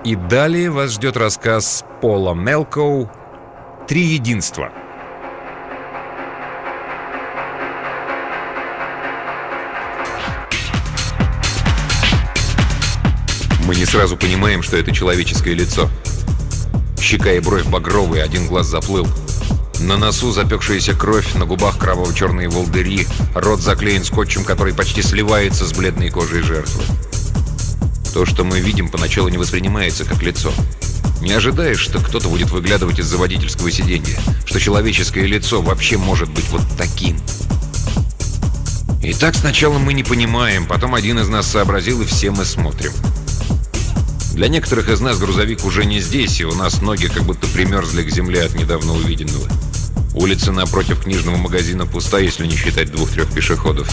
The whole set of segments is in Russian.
И далее вас ждет рассказ Пола Мелкоу «Три единства». Мы не сразу понимаем, что это человеческое лицо. Щека и бровь багровые, один глаз заплыл. На носу запекшаяся кровь, на губах кроваво-черные волдыри, рот заклеен скотчем, который почти сливается с бледной кожей жертвы. То, что мы видим, поначалу не воспринимается как лицо. Не ожидаешь, что кто-то будет выглядывать из-за водительского сиденья, что человеческое лицо вообще может быть вот таким. И так сначала мы не понимаем, потом один из нас сообразил, и все мы смотрим. Для некоторых из нас грузовик уже не здесь, и у нас ноги как будто примерзли к земле от недавно увиденного. Улица напротив книжного магазина пуста, если не считать 2-3 пешеходов.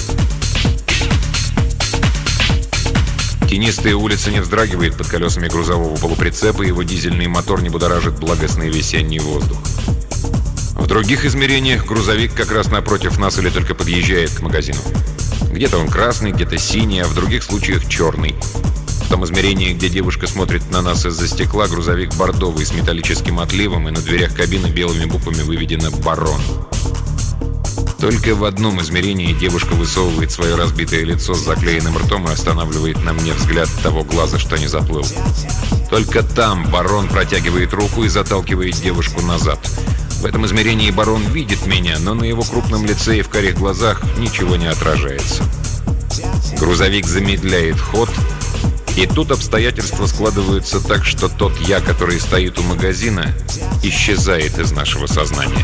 Тенистая улица не вздрагивает под колесами грузового полуприцепа, и его дизельный мотор не будоражит благостный весенний воздух. В других измерениях грузовик как раз напротив нас или только подъезжает к магазину. Где-то он красный, где-то синий, а в других случаях черный. В том измерении, где девушка смотрит на нас из-за стекла, грузовик бордовый с металлическим отливом, и на дверях кабины белыми буквами выведено «Барон». Только в одном измерении девушка высовывает свое разбитое лицо с заклеенным ртом и останавливает на мне взгляд того глаза, что не заплыл. Только там барон протягивает руку и заталкивает девушку назад. В этом измерении барон видит меня, но на его крупном лице и в карих глазах ничего не отражается. Грузовик замедляет ход, и тут обстоятельства складываются так, что тот я, который стоит у магазина, исчезает из нашего сознания.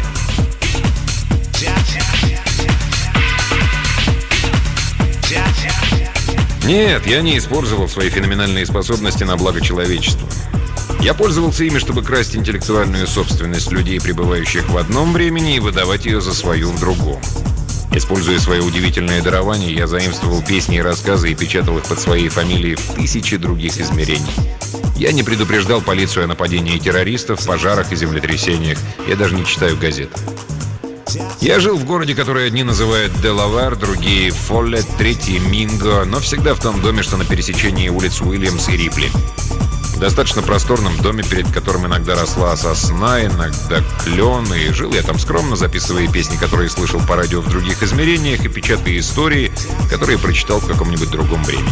Нет, я не использовал свои феноменальные способности на благо человечества. Я пользовался ими, чтобы красть интеллектуальную собственность людей, пребывающих в одном времени, и выдавать ее за свою в другом. Используя свое удивительное дарование, я заимствовал песни и рассказы и печатал их под своей фамилией в тысячи других измерений. Я не предупреждал полицию о нападении террористов, пожарах и землетрясениях. Я даже не читаю газет. Я жил в городе, который одни называют Делавар, другие Фоллет, третьи Минго, но всегда в том доме, что на пересечении улиц Уильямс и Рипли. В достаточно просторном доме, перед которым иногда росла сосна, иногда клен, и жил я там скромно, записывая песни, которые слышал по радио в других измерениях, и печатая истории, которые прочитал в каком-нибудь другом времени.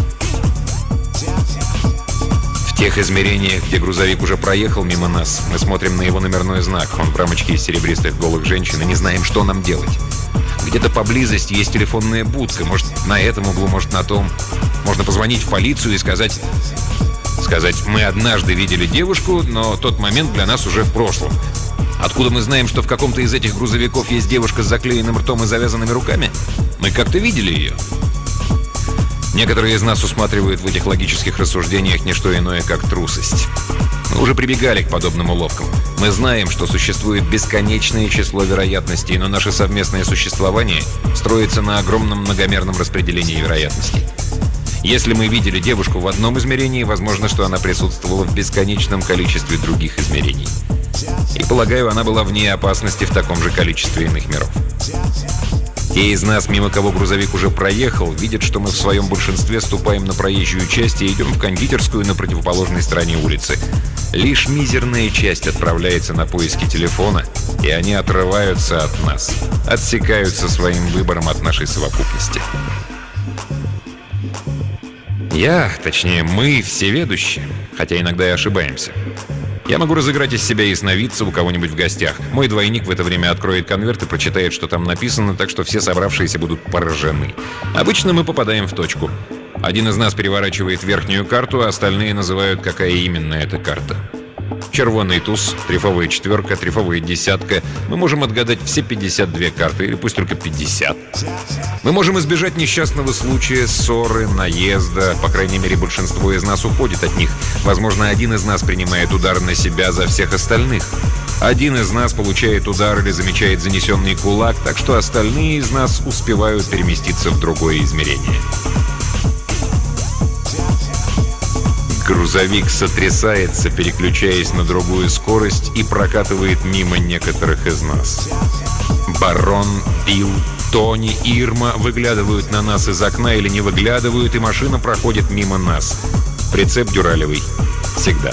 В тех измерениях, где грузовик уже проехал мимо нас, мы смотрим на его номерной знак. Он в рамочке из серебристых голых женщин, и не знаем, что нам делать. Где-то поблизости есть телефонная будка. Может, на этом углу, может, на том. Можно позвонить в полицию и сказать, мы однажды видели девушку, но тот момент для нас уже в прошлом. Откуда мы знаем, что в каком-то из этих грузовиков есть девушка с заклеенным ртом и завязанными руками? Мы как-то видели ее. Некоторые из нас усматривают в этих логических рассуждениях не что иное, как трусость. Мы уже прибегали к подобным уловкам. Мы знаем, что существует бесконечное число вероятностей, но наше совместное существование строится на огромном многомерном распределении вероятностей. Если мы видели девушку в одном измерении, возможно, что она присутствовала в бесконечном количестве других измерений. И, полагаю, она была вне опасности в таком же количестве иных миров. Те из нас, мимо кого грузовик уже проехал, видят, что мы в своем большинстве ступаем на проезжую часть и идем в кондитерскую на противоположной стороне улицы. Лишь мизерная часть отправляется на поиски телефона, и они отрываются от нас, отсекаются своим выбором от нашей совокупности. Точнее, мы всеведущие, хотя иногда и ошибаемся. Я могу разыграть из себя ясновидца у кого-нибудь в гостях. Мой двойник в это время откроет конверт и прочитает, что там написано, так что все собравшиеся будут поражены. Обычно мы попадаем в точку. Один из нас переворачивает верхнюю карту, а остальные называют, какая именно эта карта. Червоный туз, трефовая четверка, трефовая десятка. Мы можем отгадать все 52 карты, или пусть только 50. Мы можем избежать несчастного случая, ссоры, наезда. По крайней мере, большинство из нас уходит от них. Возможно, один из нас принимает удар на себя за всех остальных. Один из нас получает удар или замечает занесенный кулак, так что остальные из нас успевают переместиться в другое измерение. Грузовик сотрясается, переключаясь на другую скорость, и прокатывает мимо некоторых из нас. Барон, Билл, Тони, Ирма выглядывают на нас из окна или не выглядывают, и машина проходит мимо нас. Прицеп дюралевый. Всегда.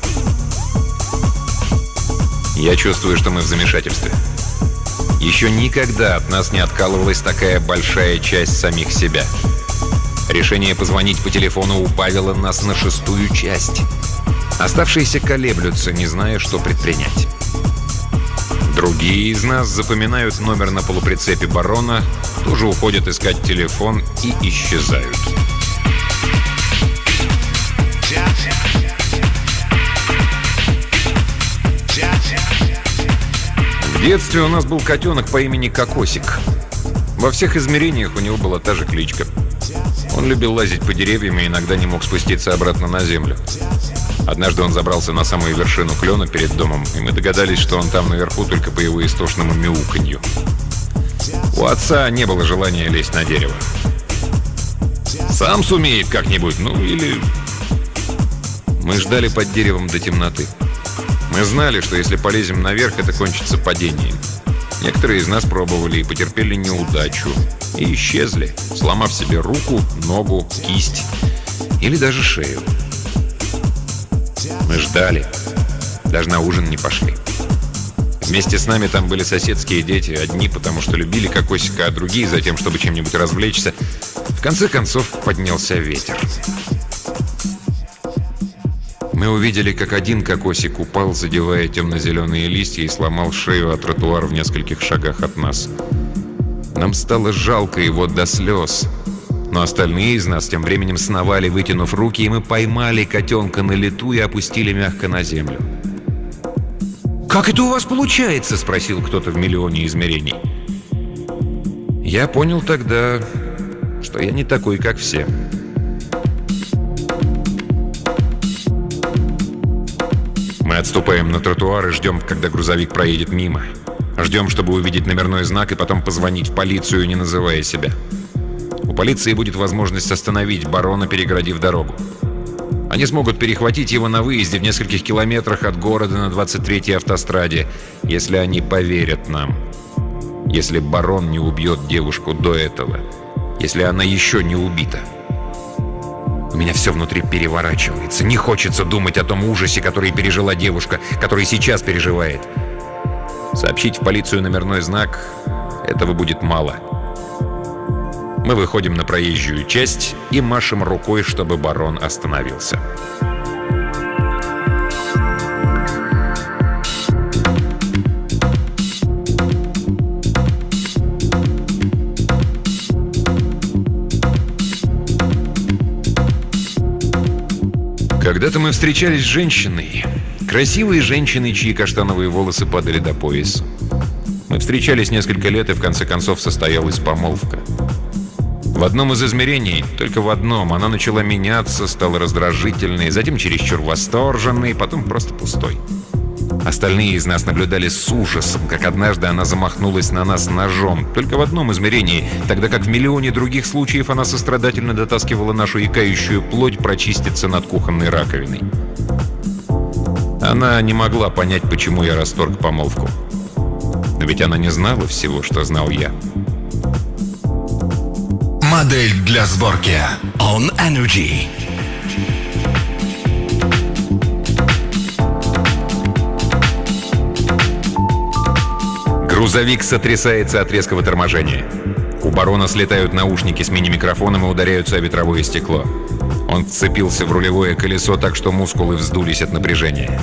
Я чувствую, что мы в замешательстве. Еще никогда от нас не откалывалась такая большая часть самих себя. Решение позвонить по телефону убавило нас на 6-ю часть. Оставшиеся колеблются, не зная, что предпринять. Другие из нас запоминают номер на полуприцепе барона, тоже уходят искать телефон и исчезают. В детстве у нас был котенок по имени Кокосик. Во всех измерениях у него была та же кличка. Он любил лазить по деревьям и иногда не мог спуститься обратно на землю. Однажды он забрался на самую вершину клена перед домом, и мы догадались, что он там наверху только по его истошному мяуканью. У отца не было желания лезть на дерево. Сам сумеет как-нибудь, ну или... Мы ждали под деревом до темноты. Мы знали, что если полезем наверх, это кончится падением. Некоторые из нас пробовали и потерпели неудачу. И исчезли, сломав себе руку, ногу, кисть или даже шею. Мы ждали. Даже на ужин не пошли. Вместе с нами там были соседские дети. Одни, потому что любили Кокосика, а другие за тем, чтобы чем-нибудь развлечься. В конце концов, поднялся ветер. Мы увидели, как один Кокосик упал, задевая темно-зеленые листья, и сломал шею о тротуар в нескольких шагах от нас. Нам стало жалко его до слез. Но остальные из нас тем временем сновали, вытянув руки, и мы поймали котенка на лету и опустили мягко на землю. «Как это у вас получается?» — спросил кто-то в миллионе измерений. Я понял тогда, что я не такой, как все. Мы отступаем на тротуар и ждем, когда грузовик проедет мимо. Ждем, чтобы увидеть номерной знак и потом позвонить в полицию, не называя себя. У полиции будет возможность остановить барона, перегородив дорогу. Они смогут перехватить его на выезде в нескольких километрах от города на 23-й автостраде, если они поверят нам. Если барон не убьет девушку до этого. Если она еще не убита. У меня все внутри переворачивается. Не хочется думать о том ужасе, который пережила девушка, который сейчас переживает. Сообщить в полицию номерной знак — этого будет мало. Мы выходим на проезжую часть и машем рукой, чтобы барон остановился. Когда-то мы встречались с женщиной. Красивой женщиной, чьи каштановые волосы падали до пояса. Мы встречались несколько лет, и в конце концов состоялась помолвка. В одном из измерений, только в одном, она начала меняться, стала раздражительной, затем чересчур восторженной, потом просто пустой. Остальные из нас наблюдали с ужасом, как однажды она замахнулась на нас ножом. Только в одном измерении, тогда как в миллионе других случаев она сострадательно дотаскивала нашу икающую плоть прочиститься над кухонной раковиной. Она не могла понять, почему я расторг помолвку. Но ведь она не знала всего, что знал я. Модель для сборки On Energy. Грузовик сотрясается от резкого торможения. У барона слетают наушники с мини-микрофоном и ударяются о ветровое стекло. Он вцепился в рулевое колесо так, что мускулы вздулись от напряжения.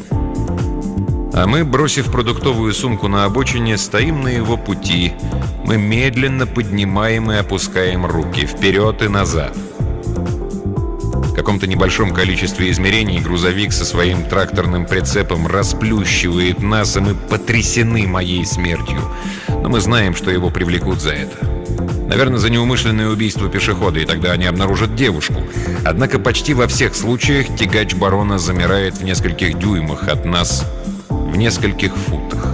А мы, бросив продуктовую сумку на обочине, стоим на его пути. Мы медленно поднимаем и опускаем руки вперед и назад. В каком-то небольшом количестве измерений грузовик со своим тракторным прицепом расплющивает нас, и мы потрясены моей смертью. Но мы знаем, что его привлекут за это. Наверное, за неумышленное убийство пешехода, и тогда они обнаружат девушку. Однако почти во всех случаях тягач барона замирает в нескольких дюймах от нас, в нескольких футах.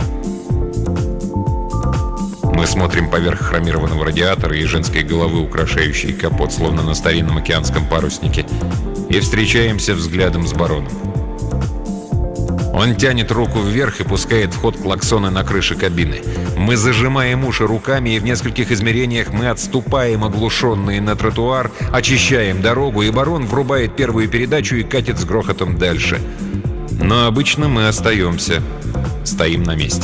Мы смотрим поверх хромированного радиатора и женской головы, украшающей капот, словно на старинном океанском паруснике, и встречаемся взглядом с бароном. Он тянет руку вверх и пускает в ход клаксоны на крыше кабины. Мы зажимаем уши руками, и в нескольких измерениях мы отступаем, оглушенные на тротуар, очищаем дорогу, и барон врубает первую передачу и катит с грохотом дальше. Но обычно мы остаемся, стоим на месте.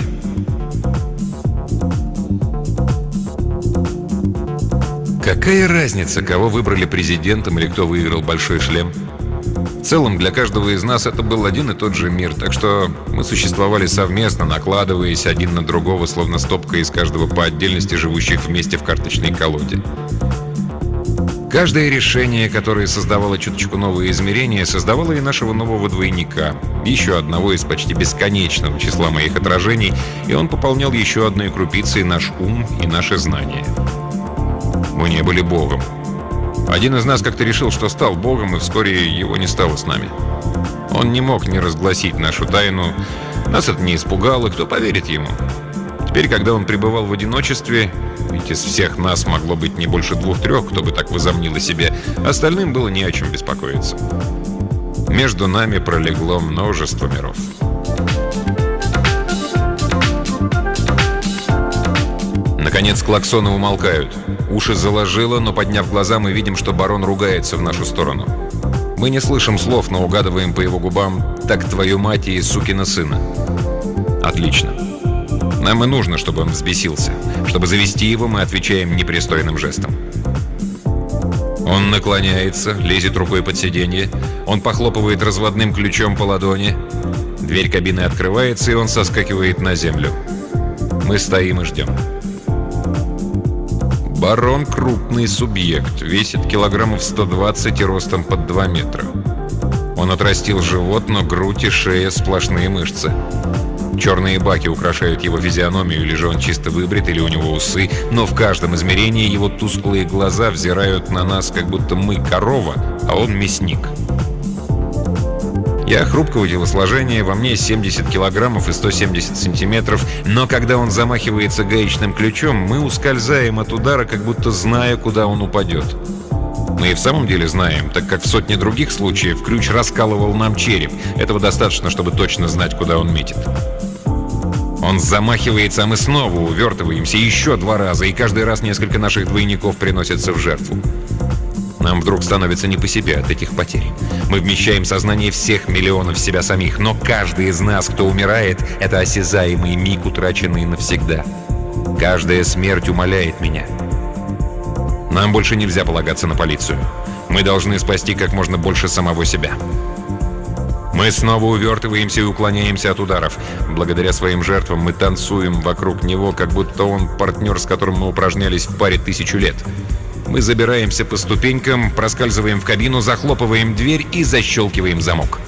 Какая разница, кого выбрали президентом или кто выиграл «Большой шлем»? В целом, для каждого из нас это был один и тот же мир, так что мы существовали совместно, накладываясь один на другого, словно стопка из каждого по отдельности живущих вместе в карточной колоде. Каждое решение, которое создавало чуточку новые измерения, создавало и нашего нового двойника, еще одного из почти бесконечного числа моих отражений, и он пополнял еще одной крупицей наш ум и наши знания. Мы не были Богом. Один из нас как-то решил, что стал Богом, и вскоре его не стало с нами. Он не мог не разгласить нашу тайну. Нас это не испугало, кто поверит ему? Теперь, когда он пребывал в одиночестве, ведь из всех нас могло быть не больше 2-3, кто бы так возомнил о себе, остальным было не о чем беспокоиться. Между нами пролегло множество миров. Наконец клаксоны умолкают. Уши заложило, но, подняв глаза, мы видим, что барон ругается в нашу сторону. Мы не слышим слов, но угадываем по его губам «так твою мать и сукина сына». Отлично. Нам и нужно, чтобы он взбесился. Чтобы завести его, мы отвечаем непристойным жестом. Он наклоняется, лезет рукой под сиденье. Он похлопывает разводным ключом по ладони. Дверь кабины открывается, и он соскакивает на землю. Мы стоим и ждем. Барон — крупный субъект, весит килограммов 120 и ростом под 2 метра. Он отрастил живот, но грудь и шея — сплошные мышцы. Черные баки украшают его физиономию, или же он чисто выбрит, или у него усы, но в каждом измерении его тусклые глаза взирают на нас, как будто мы корова, а он мясник. Я хрупкого телосложения, во мне 70 килограммов и 170 сантиметров, но когда он замахивается гаечным ключом, мы ускользаем от удара, как будто зная, куда он упадет. Мы и в самом деле знаем, так как в сотне других случаев ключ раскалывал нам череп. Этого достаточно, чтобы точно знать, куда он метит. Он замахивается, а мы снова увертываемся еще 2 раза, и каждый раз несколько наших двойников приносятся в жертву. Нам вдруг становится не по себе от этих потерь. Мы вмещаем сознание всех миллионов себя самих, но каждый из нас, кто умирает, это осязаемый миг, утраченный навсегда. Каждая смерть умаляет меня. Нам больше нельзя полагаться на полицию. Мы должны спасти как можно больше самого себя. Мы снова увертываемся и уклоняемся от ударов. Благодаря своим жертвам мы танцуем вокруг него, как будто он партнер, с которым мы упражнялись в паре 1000 лет. Мы забираемся по ступенькам, проскальзываем в кабину, захлопываем дверь и защелкиваем замок.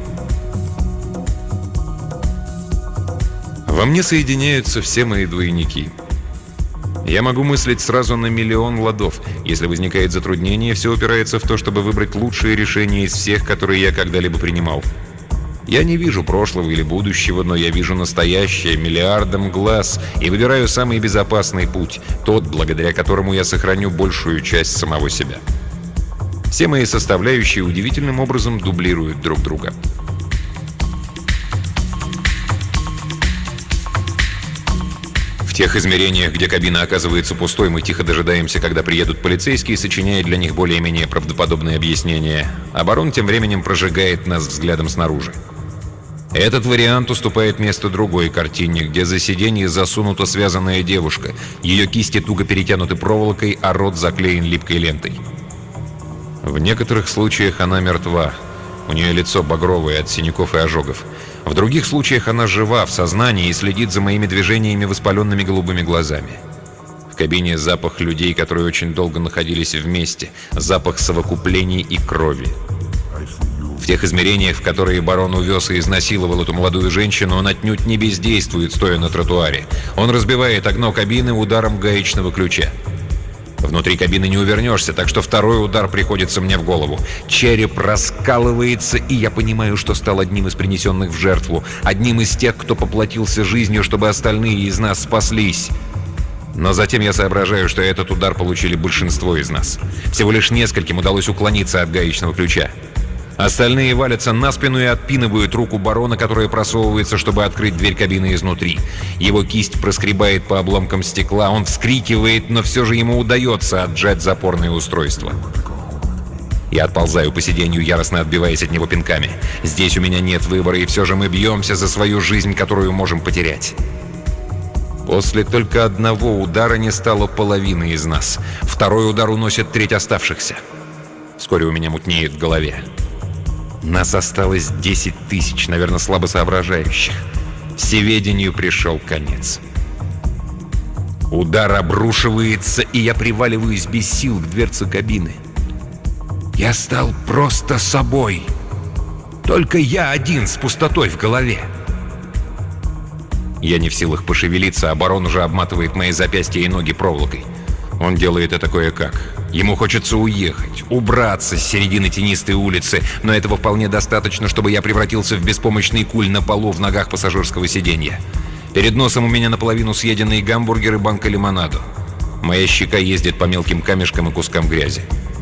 Во мне соединяются все мои двойники. Я могу мыслить сразу на миллион ладов. Если возникает затруднение, все упирается в то, чтобы выбрать лучшее решение из всех, которые я когда-либо принимал. Я не вижу прошлого или будущего, но я вижу настоящее миллиардом глаз и выбираю самый безопасный путь, тот, благодаря которому я сохраню большую часть самого себя. Все мои составляющие удивительным образом дублируют друг друга. В тех измерениях, где кабина оказывается пустой, мы тихо дожидаемся, когда приедут полицейские, сочиняя для них более-менее правдоподобные объяснения, а барон тем временем прожигает нас взглядом снаружи. Этот вариант уступает место другой картине, где за сиденье засунута связанная девушка. Ее кисти туго перетянуты проволокой, а рот заклеен липкой лентой. В некоторых случаях она мертва. У нее лицо багровое от синяков и ожогов. В других случаях она жива, в сознании и следит за моими движениями воспаленными голубыми глазами. В кабине запах людей, которые очень долго находились вместе. Запах совокуплений и крови. В тех измерениях, в которые барон увез и изнасиловал эту молодую женщину, он отнюдь не бездействует, стоя на тротуаре. Он разбивает окно кабины ударом гаечного ключа. Внутри кабины не увернешься, так что второй удар приходится мне в голову. Череп раскалывается, и я понимаю, что стал одним из принесенных в жертву. Одним из тех, кто поплатился жизнью, чтобы остальные из нас спаслись. Но затем я соображаю, что этот удар получили большинство из нас. Всего лишь нескольким удалось уклониться от гаечного ключа. Остальные валятся на спину и отпинывают руку барона, которая просовывается, чтобы открыть дверь кабины изнутри. Его кисть проскребает по обломкам стекла, он вскрикивает, но все же ему удается отжать запорное устройство. Я отползаю по сиденью, яростно отбиваясь от него пинками. Здесь у меня нет выбора, и все же мы бьемся за свою жизнь, которую можем потерять. После только одного удара не стало половины из нас. Второй удар уносит треть оставшихся. Вскоре у меня мутнеет в голове. Нас осталось 10 тысяч, наверное, слабо соображающих. Всеведению пришел конец. Удар обрушивается, и я приваливаюсь без сил к дверце кабины. Я стал просто собой. Только я один с пустотой в голове. Я не в силах пошевелиться, а барон уже обматывает мои запястья и ноги проволокой. Он делает это кое-как. Ему хочется уехать, убраться с середины тенистой улицы, но этого вполне достаточно, чтобы я превратился в беспомощный куль на полу в ногах пассажирского сиденья. Перед носом у меня наполовину съеденные гамбургеры и банка лимонаду. Моя щека ездит по мелким камешкам и кускам грязи.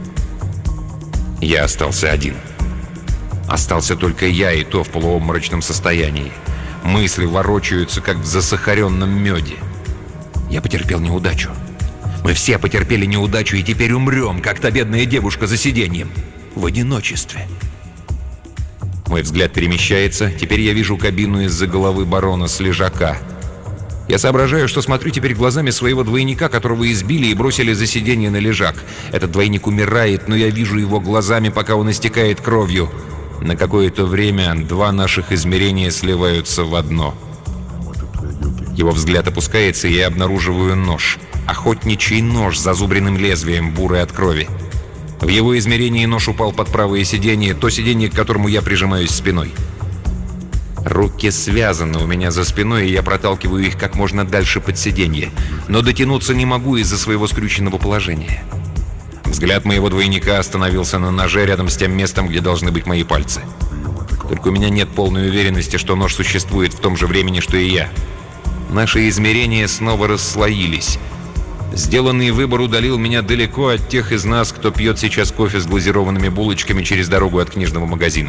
Я остался один. Остался только я, и то в полуобморочном состоянии. Мысли ворочаются, как в засахаренном меде. Я потерпел неудачу. Мы все потерпели неудачу и теперь умрем, как та бедная девушка за сиденьем. В одиночестве. Мой взгляд перемещается. Теперь я вижу кабину из-за головы барона с лежака. Я соображаю, что смотрю теперь глазами своего двойника, которого избили и бросили за сиденье на лежак. Этот двойник умирает, но я вижу его глазами, пока он истекает кровью. На какое-то время два наших измерения сливаются в одно. Его взгляд опускается, и я обнаруживаю нож. Охотничий нож с зазубренным лезвием, бурый от крови. В его измерении нож упал под правое сиденье, то сиденье, к которому я прижимаюсь спиной. Руки связаны у меня за спиной, и я проталкиваю их как можно дальше под сиденье. Но дотянуться не могу из-за своего скрюченного положения. Взгляд моего двойника остановился на ноже рядом с тем местом, где должны быть мои пальцы. Только у меня нет полной уверенности, что нож существует в том же времени, что и я. Наши измерения снова расслоились. Сделанный выбор удалил меня далеко от тех из нас, кто пьет сейчас кофе с глазированными булочками через дорогу от книжного магазина.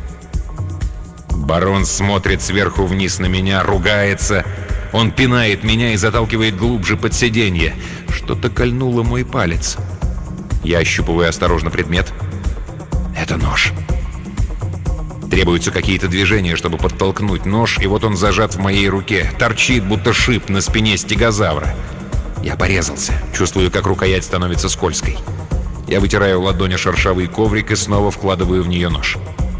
Барон смотрит сверху вниз на меня, ругается. Он пинает меня и заталкивает глубже под сиденье. Что-то кольнуло мой палец. Я ощупываю осторожно предмет. Это нож. Требуются какие-то движения, чтобы подтолкнуть нож, и вот он зажат в моей руке. Торчит, будто шип на спине стегозавра. Я порезался. Чувствую, как рукоять становится скользкой. Я вытираю ладонь о шершавый коврик и снова вкладываю в нее нож.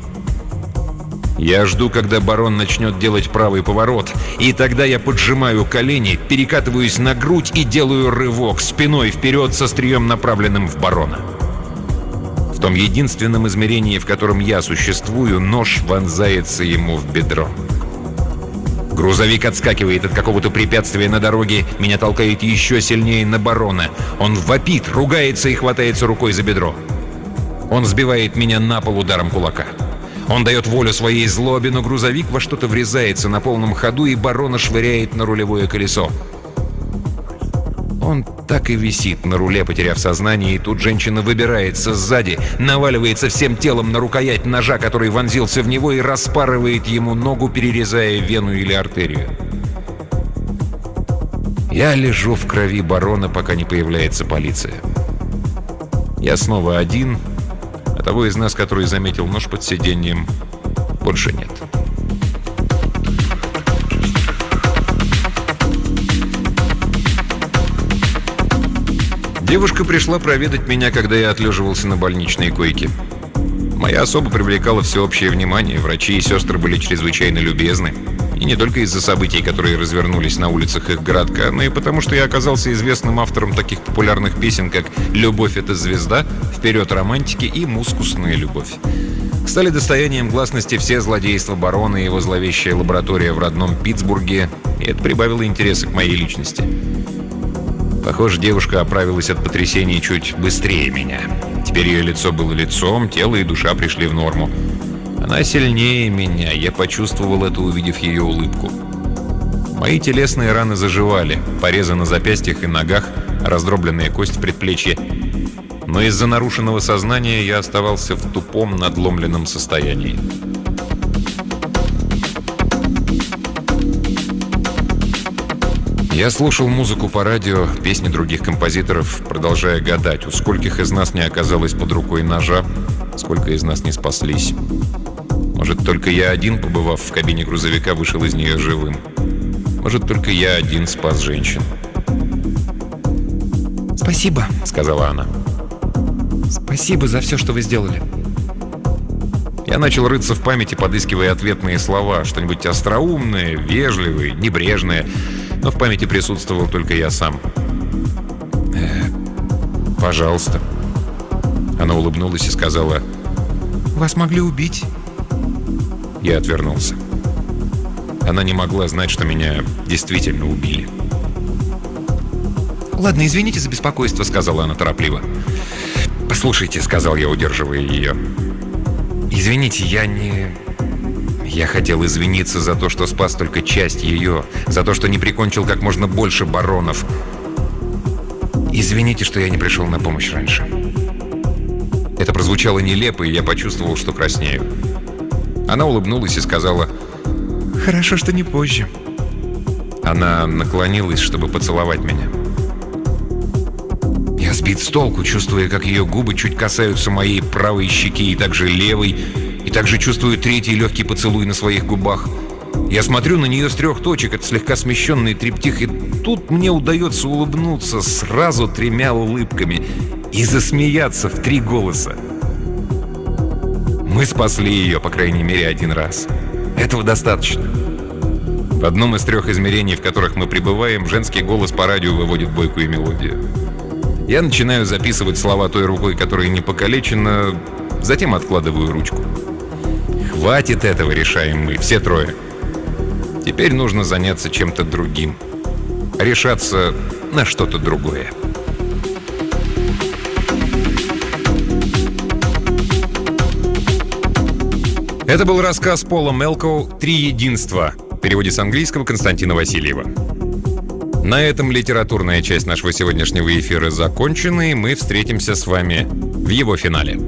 Я жду, когда барон начнет делать правый поворот, и тогда я поджимаю колени, перекатываюсь на грудь и делаю рывок спиной вперед со острием, направленным в барона. В том единственном измерении, в котором я существую, нож вонзается ему в бедро. Грузовик отскакивает от какого-то препятствия на дороге, меня толкает еще сильнее на барона. Он вопит, ругается и хватается рукой за бедро. Он сбивает меня на пол ударом кулака. Он дает волю своей злобе, но грузовик во что-то врезается на полном ходу, и барона швыряет на рулевое колесо. Он так и висит на руле, потеряв сознание, и тут женщина выбирается сзади, наваливается всем телом на рукоять ножа, который вонзился в него, и распарывает ему ногу, перерезая вену или артерию. Я лежу в крови барона, пока не появляется полиция. Я снова один, а того из нас, который заметил нож под сиденьем, больше нет. Девушка пришла проведать меня, когда я отлеживался на больничной койке. Моя особа привлекала всеобщее внимание, врачи и сестры были чрезвычайно любезны. И не только из-за событий, которые развернулись на улицах их городка, но и потому, что я оказался известным автором таких популярных песен, как «Любовь — это звезда», «Вперед романтики» и «Мускусная любовь». Стали достоянием гласности все злодейства барона и его зловещая лаборатория в родном Питтсбурге, и это прибавило интереса к моей личности. Похоже, девушка оправилась от потрясений чуть быстрее меня. Теперь ее лицо было лицом, тело и душа пришли в норму. Она сильнее меня, я почувствовал это, увидев ее улыбку. Мои телесные раны заживали, порезы на запястьях и ногах, раздробленная кость в предплечье. Но из-за нарушенного сознания я оставался в тупом, надломленном состоянии. Я слушал музыку по радио, песни других композиторов, продолжая гадать, у скольких из нас не оказалось под рукой ножа, сколько из нас не спаслись. Может, только я один, побывав в кабине грузовика, вышел из нее живым. Может, только я один спас женщин. «Спасибо», — сказала она. «Спасибо за все, что вы сделали». Я начал рыться в памяти, подыскивая ответные слова, что-нибудь остроумное, вежливое, небрежное. Но в памяти присутствовал только я сам. «Пожалуйста». Она улыбнулась и сказала: «Вас могли убить». Я отвернулся. Она не могла знать, что меня действительно убили. «Ладно, извините за беспокойство», — сказала она торопливо. «Послушайте», — сказал я, удерживая ее. «Извините, Я хотел извиниться за то, что спас только часть ее, за то, что не прикончил как можно больше баронов. Извините, что я не пришел на помощь раньше». Это прозвучало нелепо, и я почувствовал, что краснею. Она улыбнулась и сказала: «Хорошо, что не позже». Она наклонилась, чтобы поцеловать меня. Я сбит с толку, чувствуя, как ее губы чуть касаются моей правой щеки и также левой, и также чувствую третий легкий поцелуй на своих губах. Я смотрю на нее с 3 точек, это слегка смещенный триптих, и тут мне удается улыбнуться сразу 3 улыбками и засмеяться в 3 голоса. Мы спасли ее, по крайней мере, 1 раз. Этого достаточно. В одном из 3 измерений, в которых мы пребываем, женский голос по радио выводит бойкую мелодию. Я начинаю записывать слова той рукой, которая не покалечена, затем откладываю ручку. Хватит этого, решаем мы, все 3. Теперь нужно заняться чем-то другим. Решаться на что-то другое. Это был рассказ Пола Мелкоу «Три единства» в переводе с английского Константина Васильева. На этом литературная часть нашего сегодняшнего эфира закончена, и мы встретимся с вами в его финале.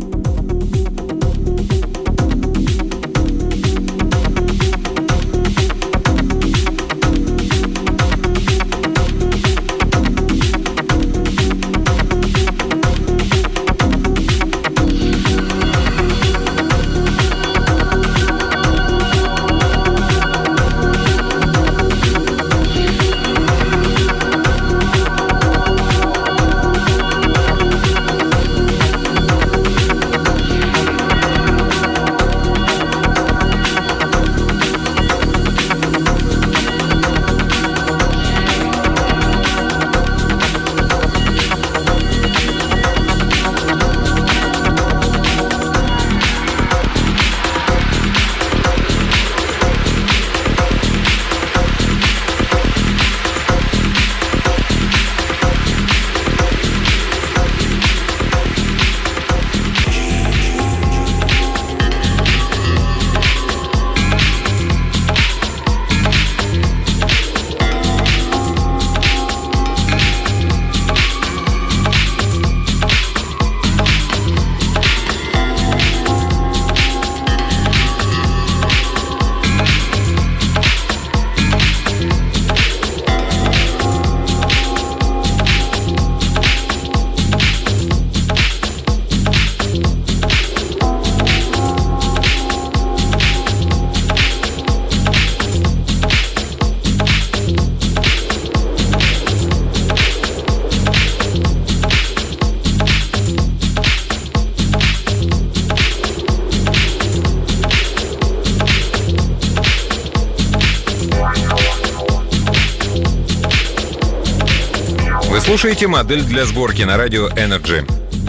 Слушаете «Модель для сборки» на радио Energy.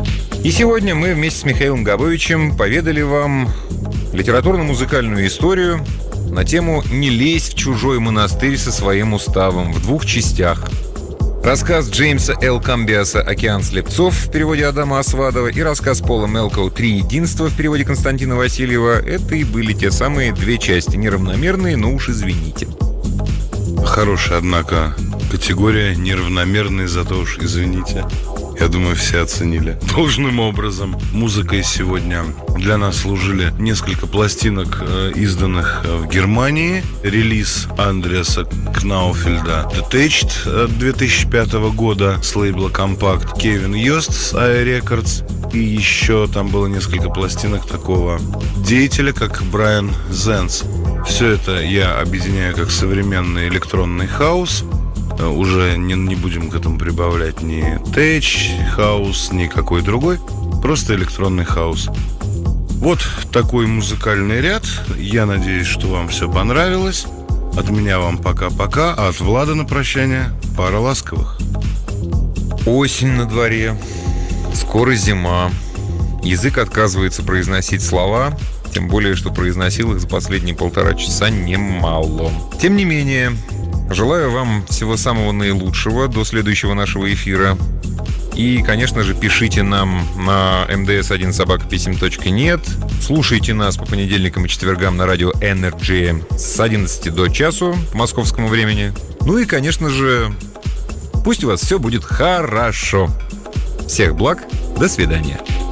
И сегодня мы вместе с Михаилом Габовичем поведали вам литературно-музыкальную историю на тему «Не лезь в чужой монастырь со своим уставом» в 2 частях. Рассказ Джеймса Л. Камбиаса «Океан слепцов» в переводе Адама Асвадова и рассказ Пола Мелкоу «Три единства» в переводе Константина Васильева — это и были те самые 2 части, неравномерные, но уж извините. Хорошая, однако, категория неравномерные, зато уж извините. Я думаю, все оценили должным образом. Музыкой сегодня для нас служили несколько пластинок, изданных в Германии. Релиз Андреаса Кнауфельда Detached 2005 года с лейбла Compact, Кевин Йост с AI Records. И еще там было несколько пластинок такого деятеля, как Брайан Зенс. Все это я объединяю как современный электронный хаус. Уже не будем к этому прибавлять ни тэч, хаус, ни какой другой. Просто электронный хаус. Вот такой музыкальный ряд. Я надеюсь, что вам все понравилось. От меня вам пока-пока, а от Влада на прощание пара ласковых. Осень на дворе. Скоро зима. Язык отказывается произносить слова, тем более, что произносил их за последние 1,5 часа немало. Тем не менее, желаю вам всего самого наилучшего до следующего нашего эфира. И, конечно же, пишите нам на mds1@pism.net. Слушайте нас по понедельникам и четвергам на радио Energy с 11 до часу по московскому времени. Ну и, конечно же, пусть у вас все будет хорошо. Всех благ, до свидания.